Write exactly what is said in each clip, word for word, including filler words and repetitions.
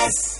S.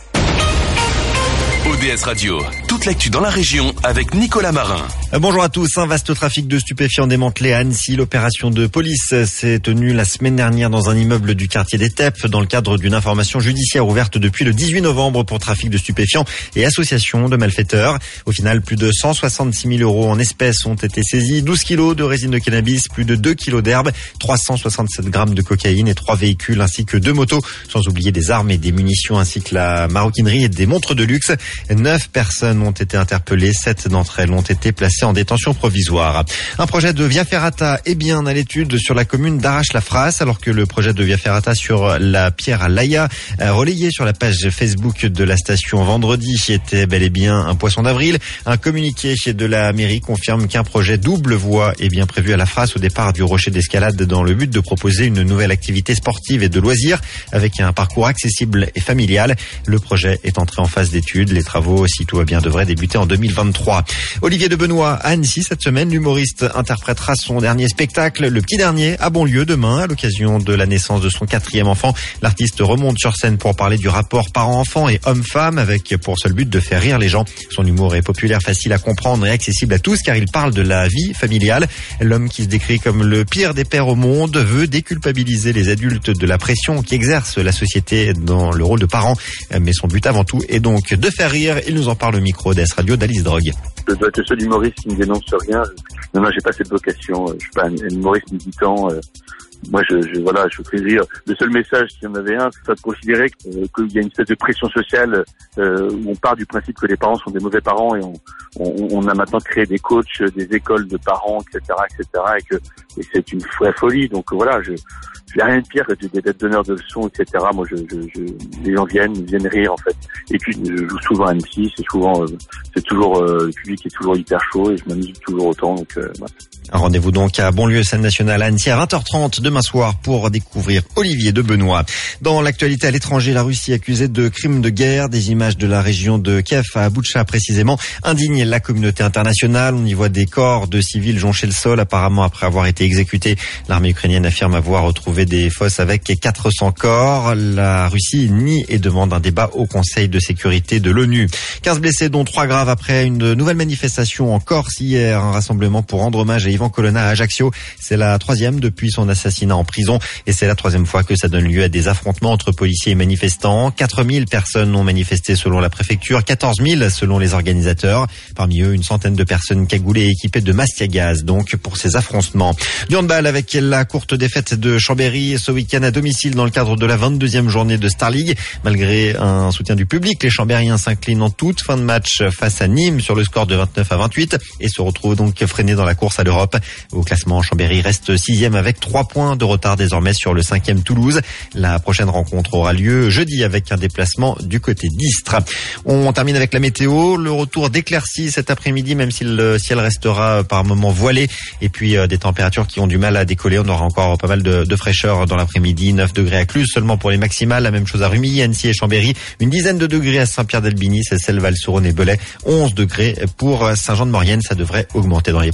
O D S Radio, toute l'actu dans la région avec Nicolas Marin. Bonjour à tous. Un vaste trafic de stupéfiants démantelé à Annecy. L'opération de police s'est tenue la semaine dernière dans un immeuble du quartier des Teppes dans le cadre d'une information judiciaire ouverte depuis le dix-huit novembre pour trafic de stupéfiants et association de malfaiteurs. Au final, plus de cent soixante-six mille euros en espèces ont été saisis, douze kilos de résine de cannabis, plus de deux kilos d'herbe, trois cent soixante-sept grammes de cocaïne et trois véhicules ainsi que deux motos, sans oublier des armes et des munitions ainsi que la maroquinerie et des montres de luxe. Neuf personnes ont été interpellées, sept d'entre elles ont été placées en détention provisoire. Un projet de Via Ferrata est bien à l'étude sur la commune d'Arrache-la-Frasse, alors que le projet de Via Ferrata sur la pierre à Laïa, relayé sur la page Facebook de la station vendredi, était bel et bien un poisson d'avril. Un communiqué de la mairie confirme qu'un projet double voie est bien prévu à la Frasse au départ du rocher d'escalade dans le but de proposer une nouvelle activité sportive et de loisirs avec un parcours accessible et familial. Le projet est entré en phase d'étude. Les travaux, si tout va bien, devraient débuter en deux mille vingt-trois. Olivier de Benoît à Annecy cette semaine. L'humoriste interprétera son dernier spectacle, Le Petit Dernier, à Bonlieu demain, à l'occasion de la naissance de son quatrième enfant. L'artiste remonte sur scène pour parler du rapport parent-enfant et homme-femme avec pour seul but de faire rire les gens. Son humour est populaire, facile à comprendre et accessible à tous car il parle de la vie familiale. L'homme qui se décrit comme le pire des pères au monde veut déculpabiliser les adultes de la pression qui exerce la société dans le rôle de parent. Mais son but avant tout est donc de faire rire. Il nous en parle au micro d'A S Radio d'Alice Drogue. Je dois être le seul humoriste qui ne dénonce rien. Non, non, j'ai pas cette vocation. Je suis pas un, un humoriste militant. Moi, je, je voilà, je fais rire. Le seul message, s'il y en avait un, c'est de considérer euh, qu'il y a une espèce de pression sociale euh, où on part du principe que les parents sont des mauvais parents et on, on, on a maintenant créé des coachs, des écoles de parents, et cetera, et cetera, et que et c'est une vraie folie. Donc voilà, je il n'y a rien de pire que d'être donneur de leçons, et cetera. Moi, je, je, je, les gens viennent, ils viennent rire, en fait. Et puis, je joue souvent à Annecy, c'est souvent, euh, c'est toujours, euh, le public est toujours hyper chaud et je m'amuse toujours autant, donc, euh, voilà. Rendez-vous donc à Bonlieu, scène nationale à Annecy à vingt heures trente demain soir pour découvrir Olivier de Benoît. Dans l'actualité à l'étranger, la Russie accusée de crimes de guerre. Des images de la région de Kiev à Boutcha précisément indignent la communauté internationale. On y voit des corps de civils joncher le sol apparemment après avoir été exécutés. L'armée ukrainienne affirme avoir retrouvé des fosses avec quatre cents corps. La Russie nie et demande un débat au Conseil de sécurité de l'ONU. quinze blessés dont trois graves après une nouvelle manifestation en Corse hier. Un rassemblement pour rendre hommage à Yvan Colonna à Ajaccio. C'est la troisième depuis son assassinat en prison et c'est la troisième fois que ça donne lieu à des affrontements entre policiers et manifestants. quatre mille personnes ont manifesté selon la préfecture, quatorze mille selon les organisateurs. Parmi eux, une centaine de personnes cagoulées et équipées de masques à gaz donc pour ces affrontements. Du handball avec la courte défaite de Chambéry ce week-end à domicile dans le cadre de la vingt-deuxième journée de Star League. Malgré un soutien du public, les Chambériens s'inclinent en toute fin de match face à Nîmes sur le score de vingt-neuf à vingt-huit et se retrouvent donc freinés dans la course à l'Europe. Au classement, Chambéry reste sixième avec trois points de retard désormais sur le cinquième Toulouse. La prochaine rencontre aura lieu jeudi avec un déplacement du côté d'Istres. On termine avec la météo. Le retour d'éclaircies cet après-midi, même si le ciel restera par moments voilé. Et puis des températures qui ont du mal à décoller. On aura encore pas mal de, de fraîcheur dans l'après-midi. neuf degrés à Cluse seulement pour les maximales. La même chose à Rumilly, Annecy et Chambéry. Une dizaine de degrés à Saint-Pierre-d'Albigny, Seyssel, Val-sur-Rhône et Belay. onze degrés pour Saint-Jean-de-Maurienne. Ça devrait augmenter dans les